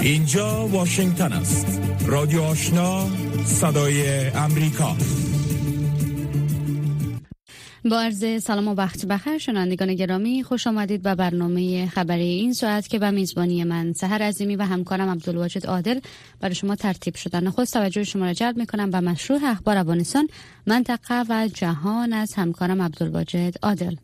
اینجا واشنگتن است. رادیو آشنا، صدای امریکا. با عرض سلام و وقت بخیر شنوندگان گرامی، خوش آمدید به برنامه خبری این ساعت که به میزبانی من سحر عظیمی و همکارم عبدالواجد عادل برای شما ترتیب شده. نخست توجه شما را جلب می‌کنم به مشروع اخبار افغانستان، منطقه و جهان از همکارم عبدالواجد عادل.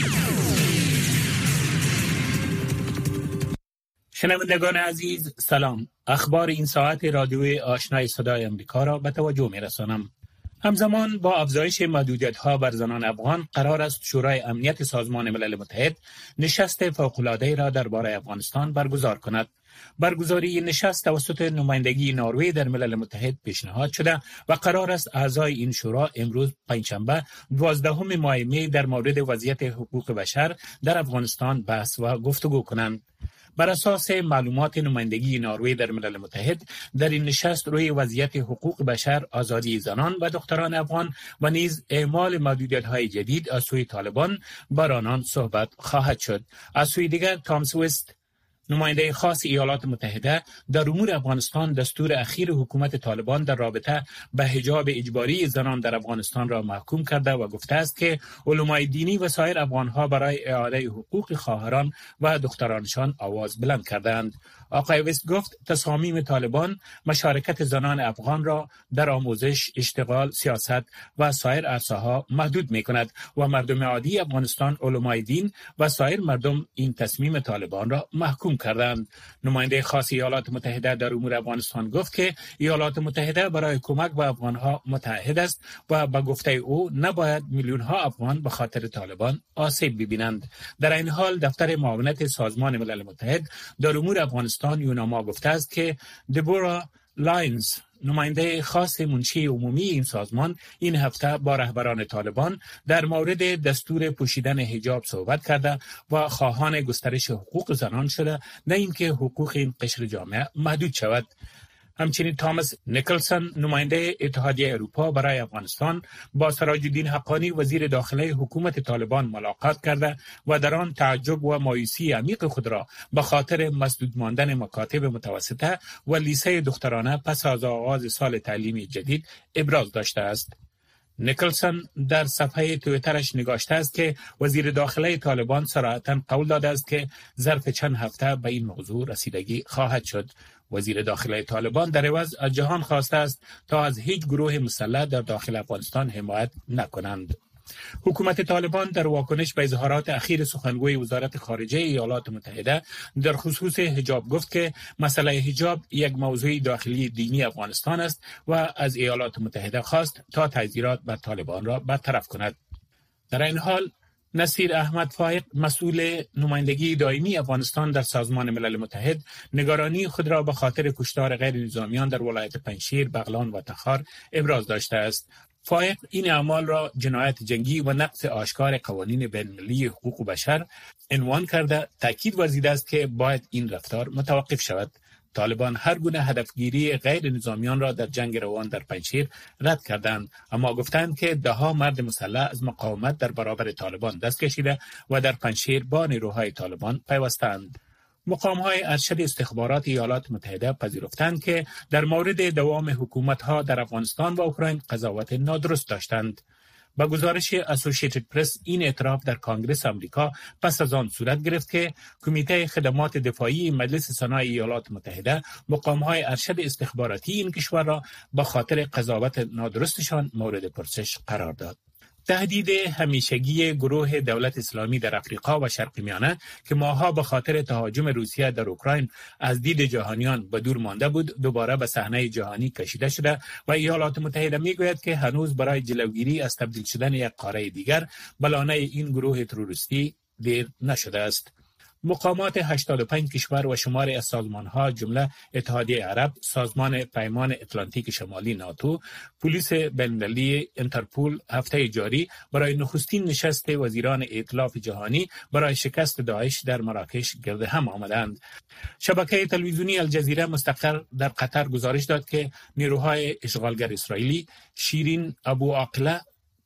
شنوندگان عزیز سلام. اخبار این ساعت رادیوی آشنای صدای امریکا را به توجه می‌رسانم. همزمان با افزایش محدودیت‌ها بر زنان افغان، قرار است شورای امنیت سازمان ملل متحد نشست فوق‌العاده را درباره افغانستان برگزار کند. برگزاری نشست توسط نمایندگی نروژ در ملل متحد پیشنهاد شده و قرار است اعضای این شورا امروز پنجشنبه 12 ماه می در مورد وضعیت حقوق بشر در افغانستان بحث و گفتگو کنند. بر اساس معلومات نمایندگی نروژ در ملل متحد، در این نشست روی وضعیت حقوق بشر، آزادی زنان و دختران افغان و نیز اعمال محدودیت‌های جدید از سوی طالبان بر آنان صحبت خواهد شد. از سوی دیگر تامس وست، نماینده خاص ایالات متحده در امور افغانستان، دستور اخیر حکومت طالبان در رابطه به حجاب اجباری زنان در افغانستان را محکوم کرده و گفته است که علمای دینی و سایر افغانها برای اعاده حقوق خواهران و دخترانشان آواز بلند کردند. آقای وست گفت تصامیم طالبان مشارکت زنان افغان را در آموزش، اشتغال، سیاست و سایر عرصه‌ها محدود می‌کند و مردم عادی افغانستان، علمای دین و سایر مردم این تصمیم طالبان را محکوم کردند. نماینده خاص ایالات متحده در امور افغانستان گفت که ایالات متحده برای کمک به افغانها متعهد است و به گفته او نباید میلیون‌ها افغان به خاطر طالبان آسیب ببینند. در این حال دفتر معاونت سازمان ملل متحد در امور افغانستان یوناما گفته است که دبورا لاینز، نماینده خاص منشی عمومی این سازمان، این هفته با رهبران طالبان در مورد دستور پوشیدن حجاب صحبت کرده و خواهان گسترش حقوق زنان شده، نه اینکه حقوق این قشر جامعه محدود شود. همچنین تامس نیکلسون، نماینده اتحادیه اروپا برای افغانستان، با سراج الدین حقانی وزیر داخله حکومت طالبان ملاقات کرده و در آن تعجب و مایوسی عمیق خود را به خاطر مسدود ماندن مکاتب متوسطه و لیسه دخترانه پس از آغاز سال تعلیمی جدید ابراز داشته است. نیکلسون در صفحه توییترش نگاشته است که وزیر داخله طالبان صراحتاً قول داده است که ظرف چند هفته به این موضوع رسیدگی خواهد شد. وزیر داخله طالبان در عوض از جهان خواسته است تا از هیچ گروه مسلح در داخل افغانستان حمایت نکنند. حکومت طالبان در واکنش به اظهارات اخیر سخنگوی وزارت خارجه ایالات متحده در خصوص حجاب گفت که مسئله حجاب یک موضوع داخلی دینی افغانستان است و از ایالات متحده خواست تا تعزیرات بر طالبان را برطرف کند. در این حال نصیر احمد فائق، مسئول نمایندگی دائمی افغانستان در سازمان ملل متحد، نگرانی خود را به خاطر کشتار غیر نظامیان در ولایت پنجشیر، بغلان و تخار ابراز داشته است. فائق این اعمال را جنایت جنگی و نقض آشکار قوانین بین‌المللی حقوق بشر عنوان کرده، تاکید ورزیده است که باید این رفتار متوقف شود. طالبان هر گونه هدفگیری غیر نظامیان را در جنگ روان در پنجشیر رد کردند، اما گفتند که ده‌ها مرد مسلح از مقاومت در برابر طالبان دست کشیده و در پنجشیر با نیروهای طالبان پیوستند. مقام‌های ارشد استخبارات ایالات متحده پذیرفتند که در مورد دوام حکومت‌ها در افغانستان و اوکراین قضاوت نادرست داشتند. با گزارش اسوسییتد پرس، این اعتراف در کنگره آمریکا پس از آن صورت گرفت که کمیته خدمات دفاعی مجلس سنای ایالات متحده مقام‌های ارشد استخباراتی این کشور را به خاطر قضاوت نادرستشان مورد پرسش قرار داد. تهدید همیشگی گروه دولت اسلامی در افریقا و شرق میانه که ماه‌ها به خاطر تهاجم روسیه در اوکراین از دید جهانیان به دور مانده بود، دوباره به صحنه جهانی کشیده شده و ایالات متحده میگوید که هنوز برای جلوگیری از تبدیل شدن یک قاره دیگر به لانه این گروه تروریستی دیر نشده است. مقامات 85 کشور و شماری از سازمان‌ها جمله اتحادیه عرب، سازمان پیمان اتلانتیک شمالی ناتو، پلیس بین‌المللی، اینترپول هفته جاری برای نخستین نشست وزیران ائتلاف جهانی برای شکست داعش در مراکش گرد هم آمدند. شبکه تلویزیونی الجزیره مستقر در قطر گزارش داد که نیروهای اشغالگر اسرائیلی شیرین ابو عاقله،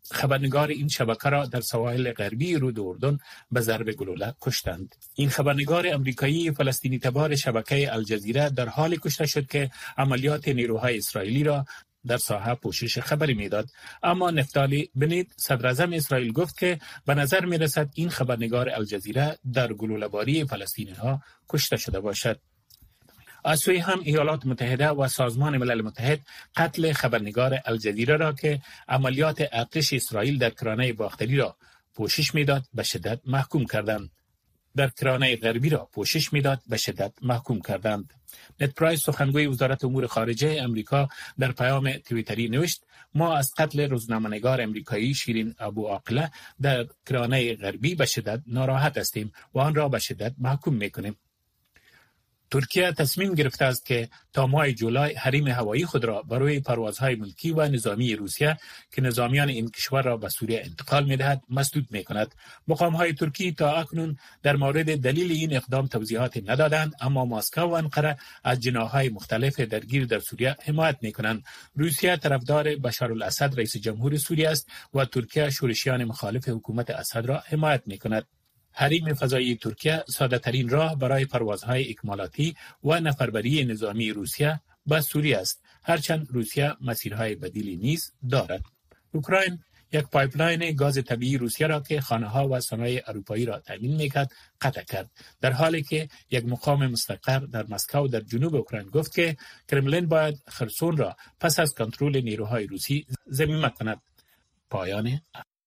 خبرنگار این شبکه را در سواحل غربی رود اردن به ضرب گلوله کشتند. این خبرنگار امریکایی فلسطینی تبار شبکه الجزیره در حال کشته شد که عملیات نیروهای اسرائیلی را در ساحه پوشش خبری میداد. اما نفتالی بنید صدر اعظم اسرائیل گفت که به نظر می رسد این خبرنگار الجزیره در گلوله‌باری فلسطینی ها کشته شده باشد. از سوی هم ایالات متحده و سازمان ملل متحد قتل خبرنگار الجزیره را که عملیات ارتش اسرائیل در کرانه باختری را پوشش میداد به شدت محکوم کردند. در کرانه غربی را پوشش میداد به شدت محکوم کردند. نت پرایس سخنگوی وزارت امور خارجه امریکا در پیام توییتری نوشت: ما از قتل روزنامه‌نگار امریکایی شیرین ابو عاقله در کرانه غربی به شدت ناراحت هستیم و آن را به شدت محکوم میکنیم. ترکیه تصمیم گرفته است که تا ماه جولای حریم هوایی خود را برای پروازهای ملکی و نظامی روسیه که نظامیان این کشور را به سوریه انتقال می‌دهد مسدود می‌کند. مقام‌های ترکی تا اکنون در مورد دلیل این اقدام توضیحات ندادند، اما مسکو و انقره از جناح‌های مختلف درگیر در سوریه حمایت می‌کنند. روسیه طرفدار بشارالاسد رئیس جمهور سوریه است و ترکیه شورشیان مخالف حکومت اسد را حمایت می‌کند. حریم فضایی ترکیه ساده ترین راه برای پروازهای اکمالاتی و نفربری نظامی روسیه به سوریه است، هرچند روسیه مسیرهای بدیلی نیز دارد. اوکراین یک پایپلاین گاز طبیعی روسیه را که خانه‌ها و صنایع اروپایی را تامین می‌کرد قطع کرد، در حالی که یک مقام مستقر در مسکو در جنوب اوکراین گفت که کرملین باید خرسون را پس از کنترل نیروهای روسی ضمیمه کند. پایان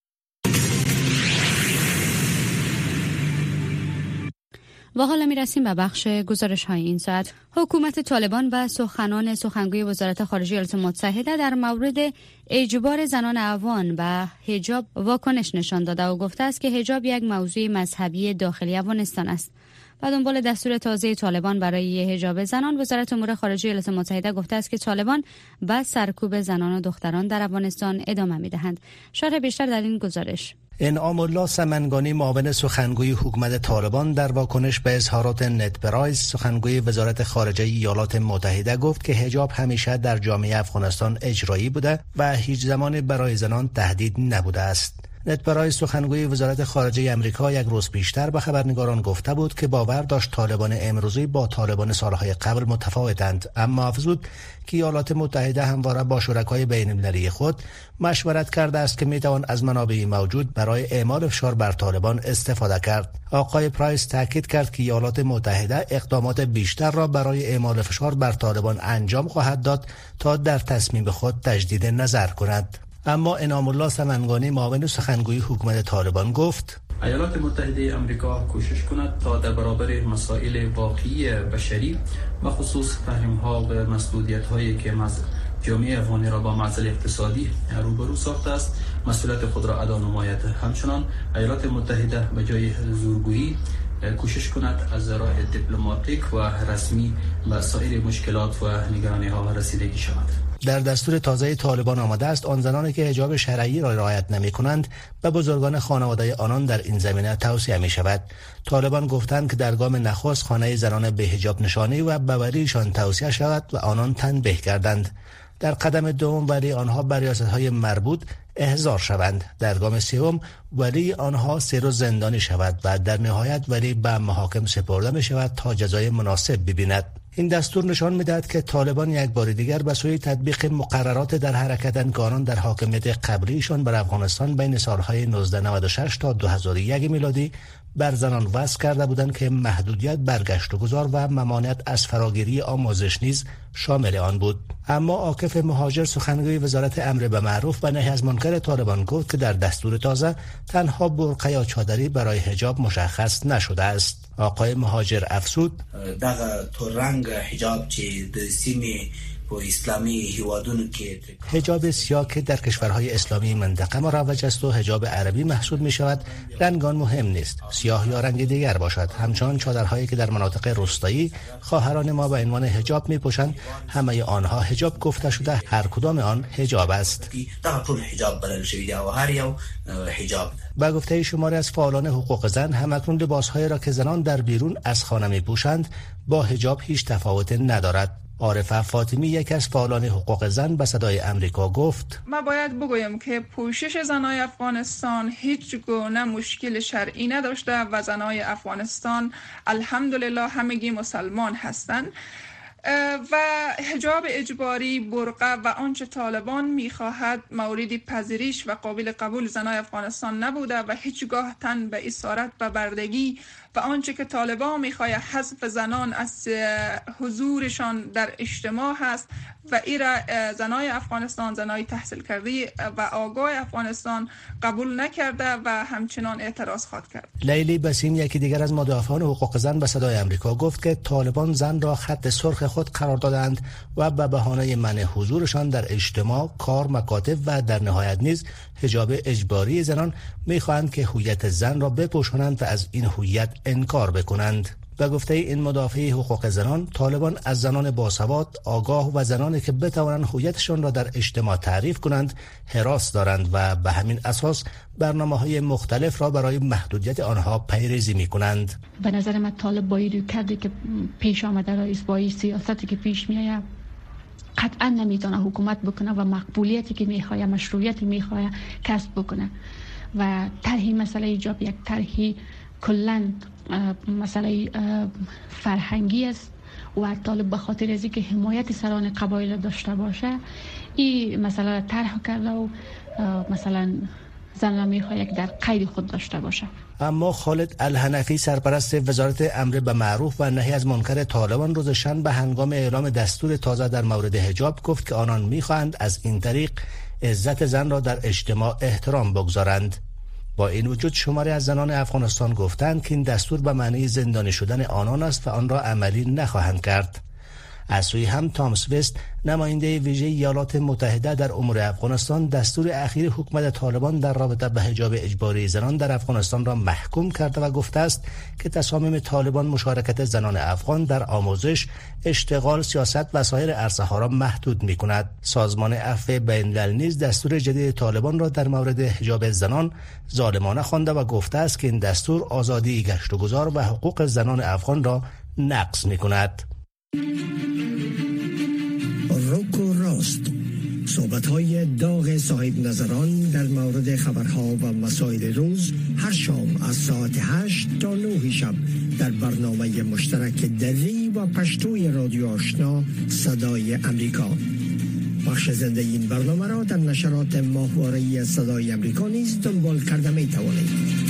و حالا میرسیم به بخش گزارش های این ساعت. حکومت طالبان و سخنگوی وزارت خارجه ایالات متحده در مورد اجبار زنان افغان به حجاب واکنش نشان داده و گفته است که حجاب یک موضوع مذهبی داخلی افغانستان است. و دنبال دستور تازه طالبان برای حجاب زنان، وزارت امور خارجه ایالات متحده گفته است که طالبان به سرکوب زنان و دختران در افغانستان ادامه می‌دهند. شرح بیشتر در این گزارش. انعام الله سمنگانی، معاون سخنگوی حکومت طالبان، در واکنش به اظهارات نت پرایس سخنگوی وزارت خارجه ایالات متحده گفت که حجاب همیشه در جامعه افغانستان اجرایی بوده و هیچ زمان برای زنان تهدید نبوده است. نت پرایس سخنگوی وزارت خارجه امریکا یک روز پیشتر به خبرنگاران گفته بود که باور داشت طالبان امروزی با طالبان سالهای قبل متفاوتند، اما افزود که ایالات متحده همواره با شرکای بین‌المللی خود مشورت کرده است که میتوان از منابع موجود برای اعمال فشار بر طالبان استفاده کرد. آقای پرایس تاکید کرد که ایالات متحده اقدامات بیشتر را برای اعمال فشار بر طالبان انجام خواهد داد تا در تصمیم خود تجدید نظر کند. اما انعام الله سمنگانی، معاون سخنگوی حکومت طالبان، گفت ایالات متحده آمریکا کوشش کند تا در برابر مسائل واقعی بشری و خصوص تحریم‌ها و مسئولیت‌هایی که جامعه افغانی را با معضل اقتصادی روبرو ساخته است مسئولیت خود را ادا نماید. همچنان ایالات متحده به جای زورگویی کوشش کند از راه دیپلماتیک و رسمی به سایر مشکلات و نگرانی‌ها رسیدگی شود. در دستور تازه طالبان آمده است آن زنانی که حجاب شرعی را رعایت نمی‌کنند به بزرگان خانواده آنان در این زمینه توصیه می‌شود. طالبان گفتند که در گام نخست خانه زنان به حجاب نشانی و به ولیشان توصیه شود و آنان تنبیه کردند. در قدم دوم ولی آنها بر ریاست‌های مربوط احضار شوند. در گام سوم ولی آنها 3 روز زندانی شود و در نهایت ولی به محاکم سپرده می شود تا جزای مناسب ببیند. این دستور نشان می‌دهد که طالبان یک بار دیگر به سوی تطبیق مقررات در حرکتند که آنان در حاکمیت قبلیشان بر افغانستان بین سالهای 1996 تا 2001 میلادی بر زنان وضع کرده بودند که محدودیت برگشت و گذار و ممانعت از فراگیری آموزش نیز شامل آن بود. اما عاکف مهاجر، سخنگوی وزارت امر به معروف و نهی از منکر طالبان، گفت که در دستور تازه تنها برقه یا چادری برای حجاب مشخص نشده است. آقای مهاجر افزود دغه تورنګ حجاب چې د سیمې په اسلامي هیوادونو کې حجاب سیاه که در کشورهای اسلامی منطقه مروج است و حجاب عربی محسوب می شود رنگ آن مهم نیست، سیاه یا رنگ دیگر باشد. همچنان چادرهایی که در مناطق روستایی خواهران ما به عنوان حجاب می پوشند همه آنها حجاب گفته شده، هر کدام آن حجاب است. دغه ټول حجاب بلل شوی او هر یو حجاب. با گفته شماری از فعالان حقوق زن، همکنون لباسهایی را که زنان در بیرون از خانه می پوشند با حجاب هیچ تفاوت ندارد. عارفه فاطمی یک از فعالان حقوق زن به صدای امریکا گفت: ما باید بگویم که پوشش زنای افغانستان هیچ گونه مشکل شرعی نداشته و زنای افغانستان الحمدلله همگی مسلمان هستند و حجاب اجباری، برقه و آنچه طالبان میخواهد مورد پذیرش و قابل قبول زنای افغانستان نبوده و هیچگاه تن به اسارت و بردگی و آنچه که طالبان میخواهد حذف زنان از حضورشان در اجتماع هست و ایرا زنای افغانستان، زنای تحصیل کرده و آگاه افغانستان قبول نکرده و همچنان اعتراض خواهد کرد. لیلی بسیم، یکی دیگر از مدافعان حقوق زن به صدای امریکا گفت که طالبان زن را خط سرخ خود قرار دادند و به بهانه منع حضورشان در اجتماع، کار، مکاتب و در نهایت نیز حجاب اجباری زنان میخواهند که هویت زن را بپوشانند و از این هویت انکار بکنند. به گفته این مدافع حقوق زنان، طالبان از زنان باسواد، آگاه و زنانی که بتوانند هویتشان را در اجتماع تعریف کنند هراس دارند و به همین اساس برنامه‌های مختلف را برای محدودیت آنها پیریزی می‌کنند. به نظر من طالب با این کردی که پیش آمده رئیس با این سیاستی که پیش میآید قطعا نمیتونه حکومت بکنه و مقبولیتی که میخواه، مشروعیتی میخواه کسب بکنه و طرحی مسئله ایجاب یک طرحی کلاً مسئله فرهنگی است و طالب به خاطر از اینکه حمایت سران قبایل داشته باشه این مسئله طرح کرده و مثلا زن میخواد یک در قید خود داشته باشه. اما خالد الحنفی، سرپرست وزارت امر به معروف و نهی از منکر طالبان، روز شنبه هنگام اعلام دستور تازه در مورد حجاب گفت که آنان میخواهند از این طریق عزت زن را در اجتماع احترام بگذارند. با این وجود شماری از زنان افغانستان گفتند که این دستور به معنی زندانی شدن آنان است و آن را عملی نخواهند کرد. از سوی هم تامس وست، نماینده ویژه ایالات متحده در امور افغانستان، دستور اخیر حکومت طالبان در رابطه به حجاب اجباری زنان در افغانستان را محکوم کرده و گفته است که تصامیم طالبان مشارکت زنان افغان در آموزش، اشتغال، سیاست و سایر عرصه‌ها را محدود می‌کند. سازمان عفو بین‌المللی نیز دستور جدید طالبان را در مورد حجاب زنان ظالمانه خوانده و گفته است که این دستور آزادی گشت و گذار و حقوق زنان افغان را نقض می‌کند. روک و راست، صحبت‌های داغ صاحب نظران در مورد خبرها و مسائل روز هر شام از ساعت 8 تا 9 شب در برنامه مشترک دری و پشتوی رادیو آشنا صدای امریکا. بخش زنده این برنامه را در نشرات ماهواره‌ای صدای امریکا نیز دنبال کرده می‌توانید.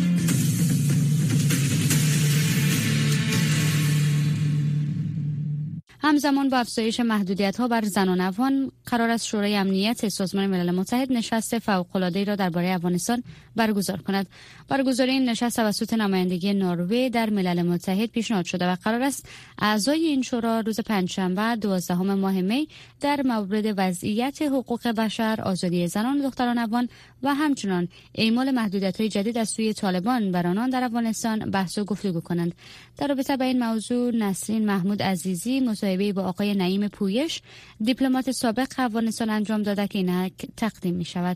همزمان با افزایش محدودیت‌ها بر زنان افغان، قرار است شورای امنیت سازمان ملل متحد نشست فوق‌العاده‌ای را درباره افغانستان برگزار کند. برگزاری این نشست توسط نمایندگی نروژ در ملل متحد پیشنهاد شده و قرار است اعضای این شورا روز پنجشنبه 12 ماه می در مورد وضعیت حقوق بشر، آزادی زنان و دختران افغان و همچنین اعمال محدودیت‌های جدید از سوی طالبان بر آنان در افغانستان بحث و گفتگو کنند. در رابطه با این موضوع نسرین محمود عزیزی مصاحبه‌ای با آقای نعیم پویش، دیپلمات سابق افغانستان انجام داده که اینک تقدیم می‌شود.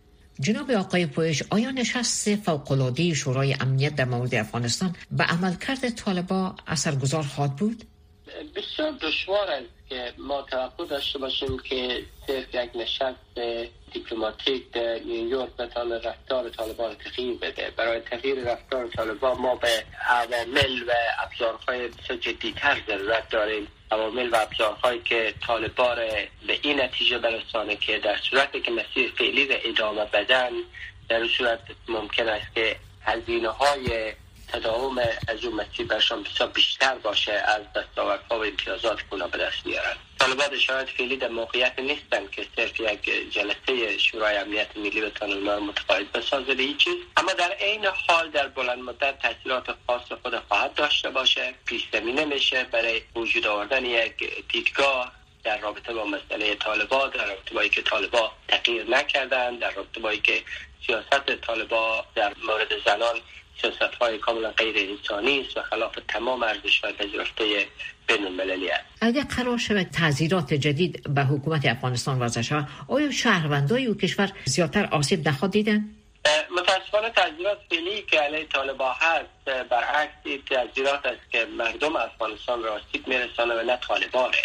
جناب آقای پویش، آیا نشست فوق‌العاده شورای امنیت در مورد افغانستان به عملکرد طالبان اثرگذار خواهد بود؟ بسیار دشوار است که ما توقع داشته باشیم که صرف یک نشست دیپلماتیک در نیویورک بتونه رفتار طالبان تغییر بده. برای تغییر رفتار طالبان ما به عوامل و ابزارهای بسیار جدی‌تر ضرورت داریم. عوامل و ابزارهایی که طالبان به این نتیجه برسانه که در صورتی که مسیر فعلی را ادامه بدن، در صورت ممکن است که هزینه‌های تداوم از اون مسیر برشان بسیار بیشتر باشه از دستاوردها و امتیازات که اونا به دست میارن. طالبان شاید فعلی در موقعیت نیستن که صرف یک جلسه شورای امنیت ملی بتونه اونا رو متقاعد بسازه به هیچ چیز، اما در عین حال در بلند مدت تاثیرات خاص خود خواهد داشته باشه. پیش زمینه میشه برای وجود آوردن یک دیدگاه در رابطه با مسئله طالبان، در رابطه با اینکه طالبان تغییر نکردن، در رابطه با اینکه سیاست طالبان در مورد زنان سیاست‌های کاملا غیر انسانی است و خلاف تمام ارزش‌های پذیرفته بین‌المللی است. اگر قرار شود تعزیرات جدید به حکومت افغانستان وضع شود، آیا شهروندان او کشور زیادتر آسیب نخواهد دیدن؟ متاسفانه تعزیرات فعلی که علیه طالبان هست برعکس تعزیرات است که مردم افغانستان را آسیب میرسانه و نه طالبانه.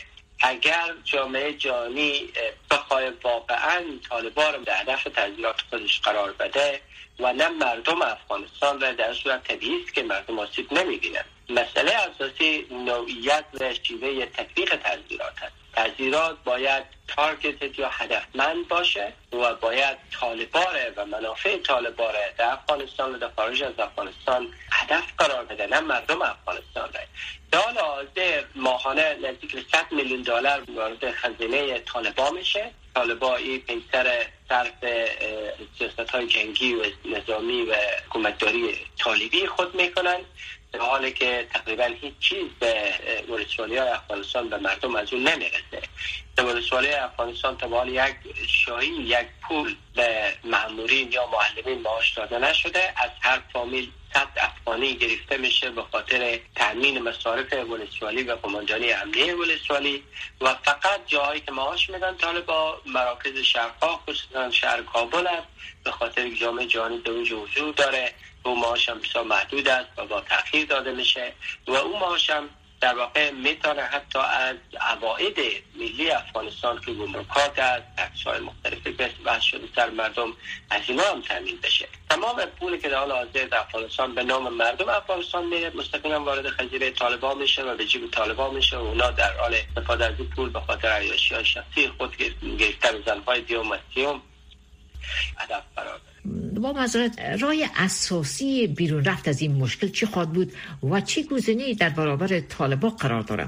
اگر جامعه جهانی بخواه واقعا طالبان رو در هدف تغییرات خودش قرار بده و نه مردم افغانستان را، در صورت طبیعی است که مردم آسیب نمی‌بینند. مسئله اساسی نوعیت و شیوه تطبیق تغییرات است. تغییرات باید تارگتد یا هدفمند باشه و باید طالبان و منافع طالبان در افغانستان و در خارج از افغانستان هدف قرار بده، نه مردم افغانستان را. در حال حاضر ماهانه نزدیک به $100 میلیون وارد خزینه طالبان میشه. طالبان این پیسر صرف سیاست‌های جنگی و نظامی و حکومتداری طالبی خود میکنن، در حالی که تقریبا هیچ چیز به ولسوالی‌های افغانستان به مردم از اون نمیرسه. در ولسوالی افغانستان تا به حال یک شاهی، یک پول به مامورین یا معلمین معاش داده نشده. از هر فامیل 100 افغانی گرفته میشه به خاطر تامین مصارف ولسوالی و قماندانی امنیه ولسوالی و فقط جایی که معاش میدن طالبان مراکز شهرها، خصوصا شهر کابل است، به خاطر جامعه جهانی در اونجا وجود داره. اون معاش هم بسیار محدود است و با تأخیر داده میشه و اون معاش هم در واقع میتونه حتی از عواید ملی افغانستان که گمرکات است، تکس‌های مختلفی بحث شده سر مردم، از اینا هم تامین بشه. تمام پولی که در حال حاضر در افغانستان به نام مردم افغانستان میره مستقیما وارد خزینه طالبان میشه و به جیب طالبان میشه و اونا در حال استفاده از این پول به خاطر عیاشی‌های شخصی خود گرفتن زن‌های دیوماسیوم هدف قرار داره. با معذرت، راه اساسی بیرون رفت از این مشکل چی خواهد بود و چه گزینه‌ای در برابر طالبان قرار داره؟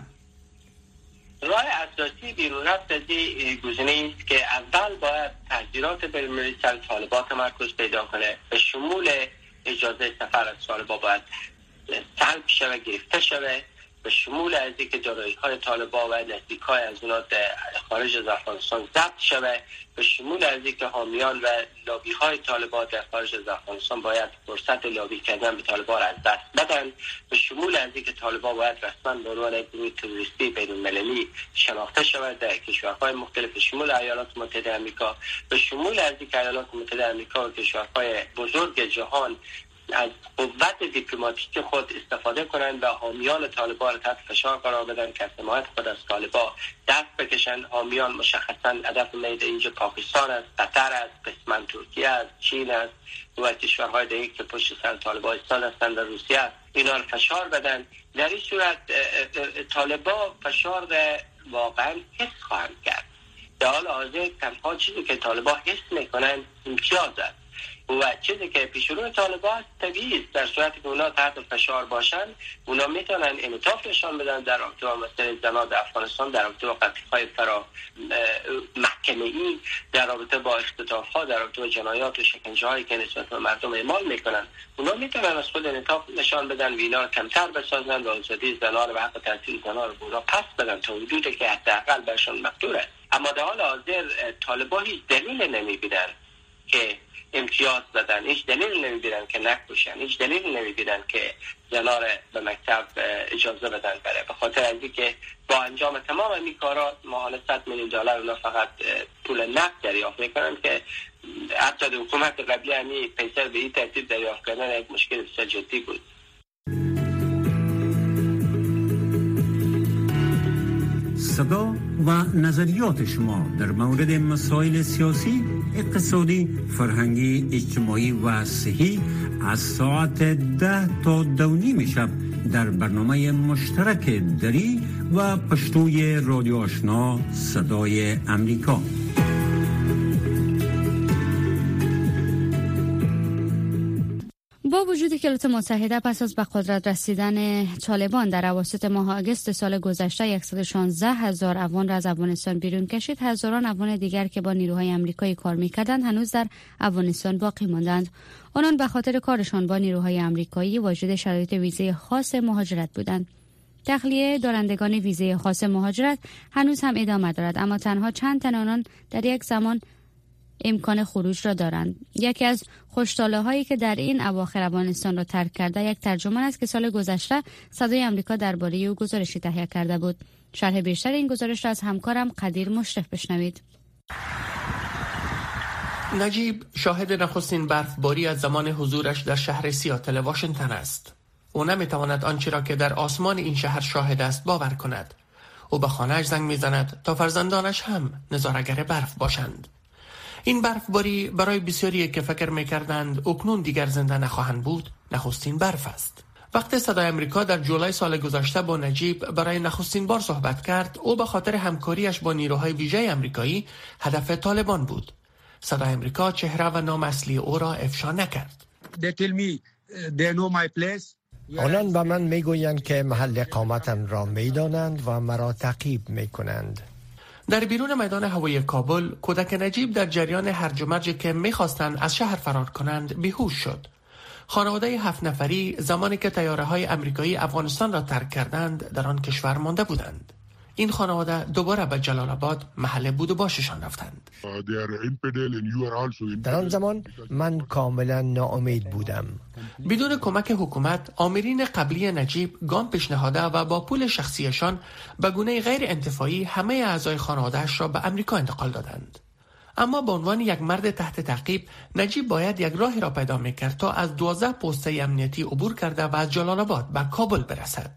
راه اساسی بیرون رفت از این گزینه است که اول باید تغییرات بین‌المللی سر طالبان تمرکز پیدا کنه، به شمول اجازه سفر از طالبان باید سلب شود، گرفته شود، به شمول از اینکه دارایی‌های طالبان و نزدیک‌های از اونا در خارج از افغانستان ضبط شود، به شمول از اینکه حامیان و لابی‌های طالبان در خارج از افغانستان باید فرصت لابی کردن به طالبان را از دست بدن، به شمول از اینکه طالبان باید رسما به عنوان یک گروه تروریستی بین‌المللی شناخته شود در کشورهای مختلف، به شمول ایالات متحده آمریکا، به شمول از اینکه ایالات متحده آمریکا و کشورهای بزرگ جهان از قوت دیپلماتیک خود استفاده کنند و حامیان طالبان را تحت فشار قرار بدن که از حمایت خود از طالبان دست بکشن. حامیان مشخصا هدف میده اینجا پاکستان است، قطر است، قسما ترکیه است، چین است و کشورهای دیگه که پشت سر طالبان ایستاد هستند و روسیه است. اینا را فشار بدن. در این صورت طالبان فشار واقعا حس خواهند کرد. در حال حاضر تنها چیزی که طالبان حس میکنن امتیاز است و چیزی که پیشرو طالبان طبیعی است. در صورتی که اونا تحت فشار باشن اونا میتونن انعطاف نشان بدن در رابطه با مسئله زنان در افغانستان، در رابطه با قتل‌های فرا محکمه‌ای، در رابطه با اختطاف‌ها، در رابطه با جنایات و شکنجه‌هایی که نسبت به مردم اعمال میکنن. اونا میتونن از خود انعطاف نشان بدن و اینا رو کمتر بسازن و آزادی زنان و حق تحصیل زنان رو اونا پس بدن تا حدودی که حداقل برشون مقدور است. اما در حال حاضر طالبان هیچ دلیل نمیبینن که امتیاز بدن، هیچ دلیل نمیبینن که نکشن، هیچ دلیل نمیبینن که زنان به مکتب اجازه بدن بره، به خاطر از اینکه با انجام تمام این کارا ماهانه $100 میلیون اونا فقط پول نقد دریافت میکنن که حتی در حکومت قبلی همی پیسر به این ترتیب دریافت کردن یک مشکل بسیار جدی بود. صدا و نظریات شما در مورد مسائل سیاسی، اقتصادی، فرهنگی، اجتماعی و صحی از ساعت 10 تا 2:30 شب در برنامه مشترک دری و پشتوی رادیو آشنا صدای امریکا. با وجود که ایالات متحده پس از به قدرت رسیدن طالبان در اواسط ماه آگوست سال گذشته 116,000 افغان را از افغانستان بیرون کشید، هزاران افغان دیگر که با نیروهای آمریکایی کار می‌کردند هنوز در افغانستان باقی ماندند. آنان به خاطر کارشان با نیروهای آمریکایی واجد شرایط ویزه خاص مهاجرت بودند. تخلیه دارندگان ویزه خاص مهاجرت هنوز هم ادامه دارد، اما تنها چند تن آنان در یک زمان امکان خروج را دارند. یکی از خوش‌طالع‌هایی که در این اواخر افغانستان را ترک کرده یک ترجمان است که سال گذشته صدای آمریکا درباره او گزارشی تهیه کرده بود. شرح بیشتر این گزارش را از همکارم قدیر مشرف بشنوید. نجیب شاهد نخستین برفباری از زمان حضورش در شهر سیاتل واشنگتن است. او نمیتواند آنچه را که در آسمان این شهر شاهد است باور کند. او به خانه‌اش زنگ می‌زند تا فرزندانش هم نظاره‌گر برف باشند. این برفباری برای بسیاری که فکر می‌کردند اکنون دیگر زنده نخواهند بود، نخستین برف است. وقتی صدای آمریکا در جولای سال گذشته با نجیب برای نخستین بار صحبت کرد، او به خاطر همکاریش با نیروهای ویژه آمریکایی هدف طالبان بود. صدای آمریکا چهره و نام اصلی او را افشا نکرد. آنان به من میگویند که محل اقامتم را میدانند و مرا تعقیب میکنند. در بیرون میدان هوایی کابل، کودک نجیب در جریان هرج و مرج که میخواستند از شهر فرار کنند بیهوش شد. خانواده 7 نفری زمانی که طیاره‌های آمریکایی افغانستان را ترک کردند در آن کشور مانده بودند. این خانواده دوباره به جلال آباد محل بود و باششان رفتند. در آن زمان من کاملا ناامید بودم. بدون کمک حکومت، آمرین قبلی نجیب گام پیشنهاده و با پول شخصیشان به گونه غیر انتفاعی همه اعضای خانواده‌اش را به آمریکا انتقال دادند. اما به عنوان یک مرد تحت تعقیب، نجیب باید یک راهی را پیدا می‌کرد تا از 12 پسته امنیتی عبور کرده و از جلال آباد به کابل برسد.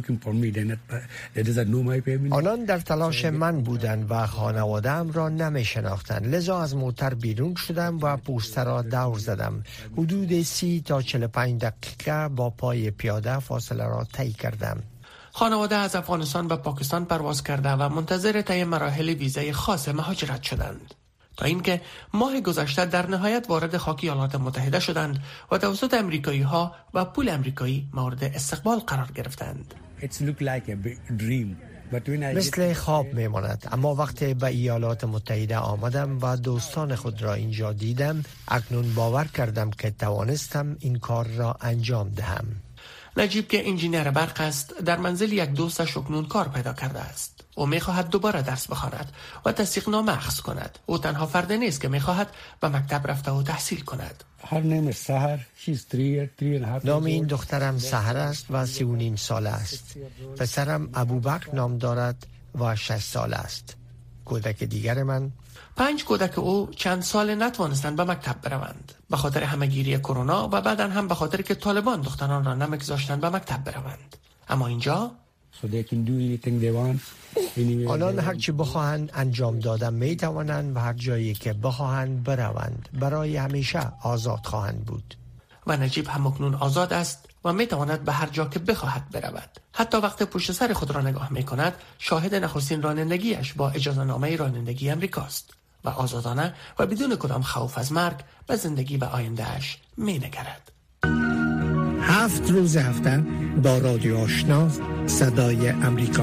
آنان در تلاش من بودند و خانواده‌ام را نمی‌شناختند، لذا از موتر بیرون شدم و پوسته را دور زدم. حدود 30 تا 45 دقیقه با پای پیاده فاصله را طی کردم. خانواده از افغانستان به پاکستان پرواز کرده و منتظر طی مراحل ویزای خاص مهاجرت شدند، تا اینکه ماه گذشته در نهایت وارد خاک ایالات متحده شدند و توسط امریکایی‌ها و پول امریکایی مورد استقبال قرار گرفتند. مثل خواب میماند، اما وقتی به ایالات متحده آمدم و دوستان خود را اینجا دیدم، اکنون باور کردم که توانستم این کار را انجام دهم. نجیب که انجینیر برق است، در منزل یک دوستش اکنون کار پیدا کرده است. او می‌خواهد دوباره درس بخواند و تصدیقنامه اخذ کند. او تنها فرد نیست که می‌خواهد به مکتب رفته و تحصیل کند. نام این دخترم سحر است و 3.5 ساله است. پسرم ابوبکر نام دارد و 6 ساله است. کودک دیگر من 5 کودک او چند سال نتوانستند به مکتب بروند، به خاطر همهگیری کرونا و بعداً هم به خاطر که طالبان دختران را نمیگذاشتند به مکتب بروند. اما اینجا آنان هر چی بخواهند انجام دادن می توانند و هر جایی که بخواهند بروند. برای همیشه آزاد خواهند بود. و نجیب هم اکنون آزاد است و می تواند به هر جا که بخواهد برود. حتی وقتی پشت سر خود را نگاه می کند، شاهد نخستین رانندگیش با اجازه نامه رانندگی امریکاست و آزادانه و بدون کدام خوف از مرگ به زندگی و آیندهش می نگرد. 7 روز هفته با رادیو آشنا، صدای امریکا.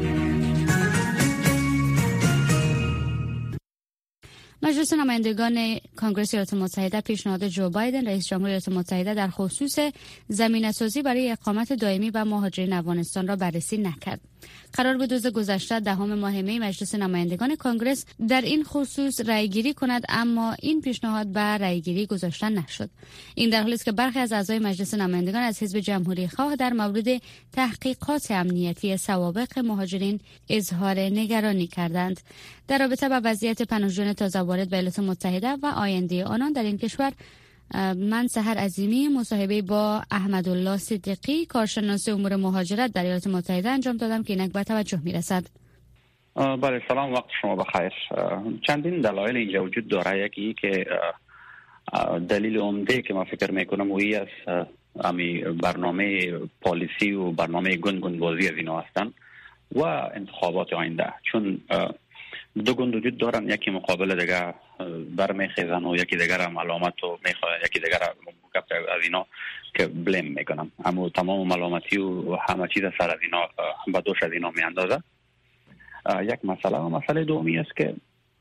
مجلس نمایندگان کنگره ایالات متحده پیشنهاد جو بایدن رئیس جمهور ایالات متحده در خصوص زمینه‌سازی برای اقامت دائمی و مهاجرین افغانستان را بررسی نکرد. قرار بود روز گذشته 10 ماه می مجلس نمایندگان کنگره در این خصوص رأیگیری کند، اما این پیشنهاد به رأیگیری گذاشته نشد. این در حالی است که برخی از اعضای مجلس نمایندگان از حزب جمهوری خواه در مورد تحقیقات امنیتی سوابق مهاجرین اظهار نگرانی کردند. در رابطه با وضعیت پناهجویان تازه وارد به ایالات متحده و آینده آنان در این کشور، من سحر عظیمی مصاحبه با احمدالله صدیقی کارشناس امور مهاجرت در ایالات متحده انجام دادم که اینک به توجه میرسد. بله، سلام، وقت شما بخیر. چندین دلایل اینجا وجود داره. یکی که دلیل عمده که ما فکر میکنم وی است امی برنامه پالیسی و برنامه گنگون بازی از اینا هستن و انتخابات آینده، چون دو گند وجود دارن، یکی مقابل دیگه برمیخیزن و یکی دیگر ملامت و میخواه، یکی دیگر از اینا که بلیم میکنن، اما تمام ملامتی و همه چیز سر از اینا به دوش از اینا میاندازه. یک مسئله و مسئله دومی است که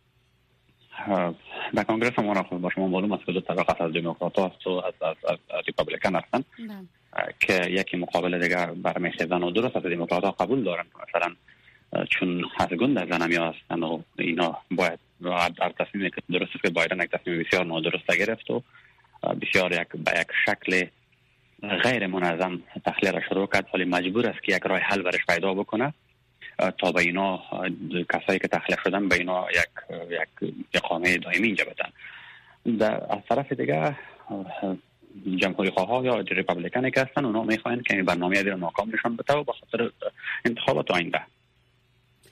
در کنگرس ما با شما معلوم است که دو طبقه از دموکرات هست و از ریپابلیکن هستن که یکی مقابل دیگر برمیخیزن و درست از دموکرات ها قبول دارن، مثلا چون هزگون در زنمی هستن و اینا باید در تصمیمی که درست است که بایدن یک تصمیم بسیار نادرست گرفت و بسیار به یک شکل غیر منظم تخلیه را شروع کرد، ولی مجبور است که یک راه حل برش پیدا بکنه تا به اینا کسایی که تخلیه شدن به اینا یک اقامه دائمی اینجا بدن. از طرف دیگه جمهوری خواه یا ریپابلیکن که هستن اونا میخواین که این برنامه را ناکام نشان بده و به خاطر انتخابات آینده.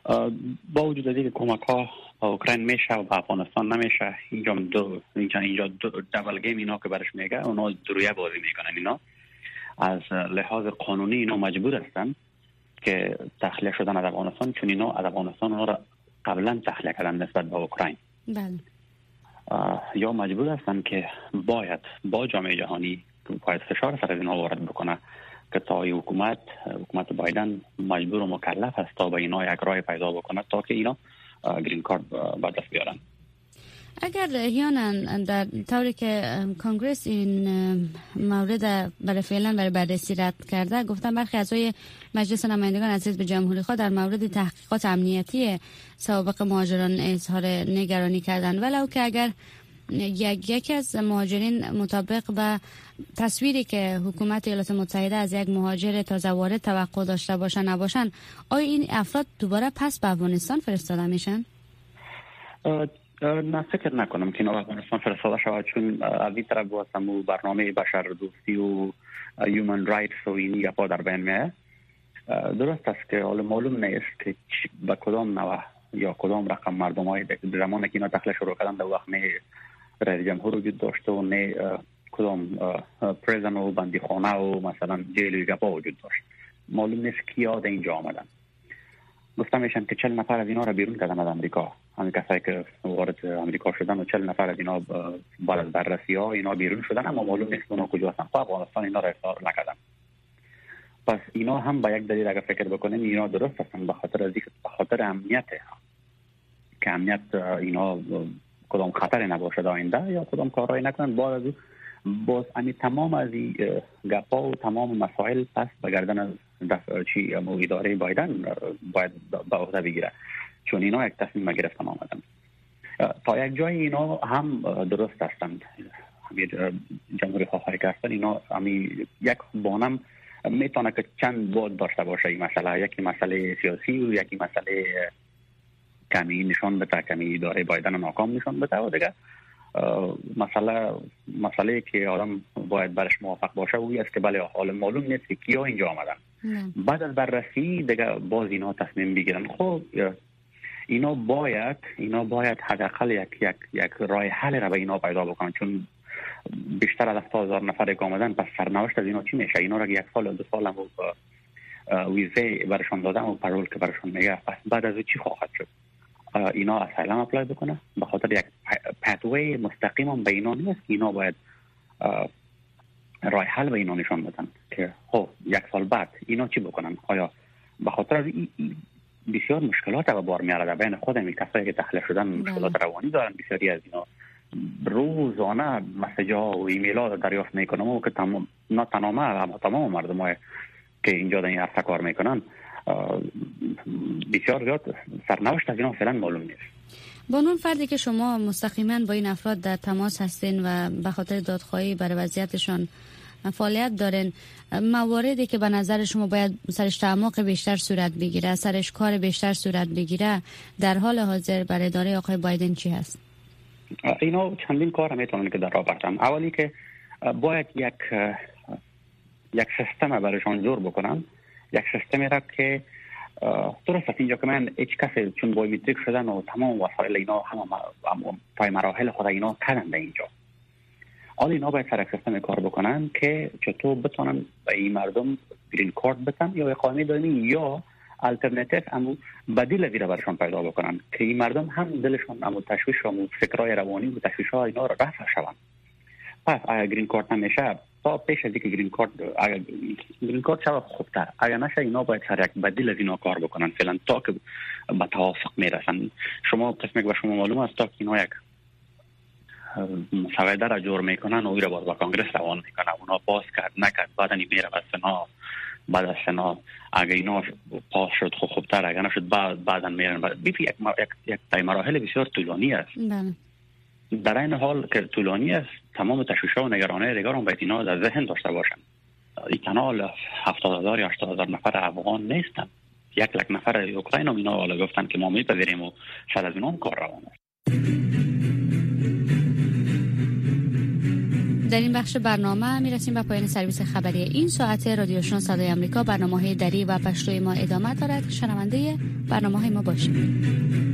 با وجود اینکه کمک ها با اوکراین میشه و با افغانستان نمیشه، اینجا دبل گیم اینا که برش میگه، اونا درویه بازی میکنن. اینا از لحاظ قانونی اینا مجبور هستن که تخلیه شدن از افغانستان، چون اینا از افغانستان اونا را قبلا تخلیه کردن نسبت به اوکراین. بله. یا مجبور هستن که باید با جامعه جهانی باید فشار سر اینا وارد بکنه که تا حکومت بایدن مجبور و مکلف است تا به اینا یک راه پیدا بکنه تا که اینا گرین کارت به دست بیارن. اگر احیانا در طوری که کنگرس این مورد برای فعلا برای بررسی رد کرده، گفتن برخی اعضای مجلس نمایندگان از حزب جمهوری خواه در مورد تحقیقات امنیتی سوابق مهاجران اظهار نگرانی کردند، ولو که اگر یکی از مهاجرین مطابق به تصویری که حکومت ایالات متحده از یک مهاجر تازه وارد توقع داشته باشن نباشن، آیا این افراد دوباره پس به افغانستان فرستاده میشن؟ نه، فکر نکنم که اینا به افغانستان فرستاده شود، چون از این طرف واسمو برنامه بشر دوستی و هیومن رایتس و این گپا در بین میه. درست است که حالا معلوم نیست که به کدام نوع یا کدام رقم مردم های زمانی که اینا تخلیه شروع کردن در وقت نه رئیس جمهور وجود داشته و نه کدام پریزن و بندیخانه و مثلا جیل و گپا وجود داشت. معلوم نیست کیا در اینجا آمدن. گفته میشن که 40 نفر از اینا را بیرون کردن از امریکا، همین کسایی که وارد امریکا شدن و 40 نفر از اینا بعد از بررسی ها اینا بیرون شدن، اما معلوم نیست اونا کجا هستن. افغانستان اینا را اظهار نکردن. پس اینا هم با یک دلیل اگر فکر بکنیم اینا درست هستن، به خاطر امنیت، که امنیت اینا کدام خطر نباشه آینده یا کدام کارایی نکنن، باز امی تمام از این گپا و تمام مسائل پس به گردن اداره بایدن باید به عهده بگیره، چون اینا یک تصمیم گرفتن آمدن. تا یک جای اینا هم درست هستند، جمهوری خواهی که هستن اینا یک بانم میتونه که چند بود داشته باشه این مسئله، یکی مسئله سیاسی و یکی مسئله کمی نشان بده، کمی اداره بایدن ناکام نشان بده، و دیگه مسئله که آدم باید برش موافق باشه و است که بله حالا معلوم نیست که کیا اینجا آمدن. بعد از بررسی دیگه باز اینا تصمیم بگیرن. خب اینا باید حداقل یک راه حل را به اینا پیدا بکنن، چون بیشتر از 70,000 نفر که آمدن، پس سرنوشت از اینا چی میشه؟ اینا را 1 سال 2 سال هم ویزه برشان دادن و پرول که برشان میگه، پس بعد از چی خواهد شد؟ اینا اسایلم اپلای بکنه؟ به خاطر یک پاتوی مستقیم هم به اینا نیست. اینا باید راه حل به اینا نشان بدن که خب 1 سال بعد اینا چی بکنن. آیا به خاطر از بسیار مشکلات به بار میاره در بین خود این کسایی که تخلیه شدن، مشکلات روانی دارن. بسیاری از اینا روزانه مسیج‌ها و ایمیل‌ها دریافت میکنم و که نه تنها تمام مردمای که اینجا در این عرصه کار میکنن بسیار زیاد سرنوشت از اینا فعلا معلوم نیست. بانون فردی که شما مستقیما با این افراد در تماس هستین و به خاطر دادخواهی برای وضعیتشان فعالیت دارین، مواردی که به نظر شما باید سرش تعمق بیشتر صورت بگیره، سرش کار بیشتر صورت بگیره، در حال حاضر برای اداره آقای بایدن چی هست؟ اینا چندین کار میتونن که در راه بردن. اولی که باید یک سیستم برایشان جور بکنن، یک سیستمی را که درست است اینجا که من هیچ کسی چون بایومتریک شدن و تمام وسایل اینا هم پای مراحل خود اینا کردن اینجا. حالا اینا باید سر سیستم کار بکنن که چطور بتونن به این مردم گرین کارت بدن یا اقامه دائمی یا الटरनेटिव امو بدیل دیگه براشون پیدا بکنن که این مردم هم دلشون امو تشویش و فکرای روانی و تشویش‌ها اینا رو رفع شون. پس اگه گرین کارت نمیشه تا پیش از اینکه گرین کارت شود خوبتر، اگر نشه اینا باید سر یک بدیل از اینا کار بکنن فعلا تا که به توافق میرسن. شما قسمی که به شما معلوم است تا که اینا یک مسوده را جور میکنن و او را باز با کانگرس روان میکنن، اونا پاس کرد نکرد بعد میره به سنا، بعد از سنا اگه اینا پاس شد خوبتر، اگر نشد بعدا میرن یک مراحل بسیار طولانی است. در این حال که طولانی است تمام تشویش‌ها و نگرانی‌های دیگر هم باید اینا در ذهن داشته باشن. این تنها 70,000 یا 80,000 نفر افغان نیستن، 100,000 نفر اوکراین هم اینا حالا گفتن که ما میپذیریم و شاید از اینا هم کار روان است. در این بخش برنامه میرسیم به پایان سرویس خبری این ساعت رادیو آشنا صدای آمریکا. برنامه‌های دری و پشتوی ما ادامه دارد. شنونده برنامه‌های ما باشید.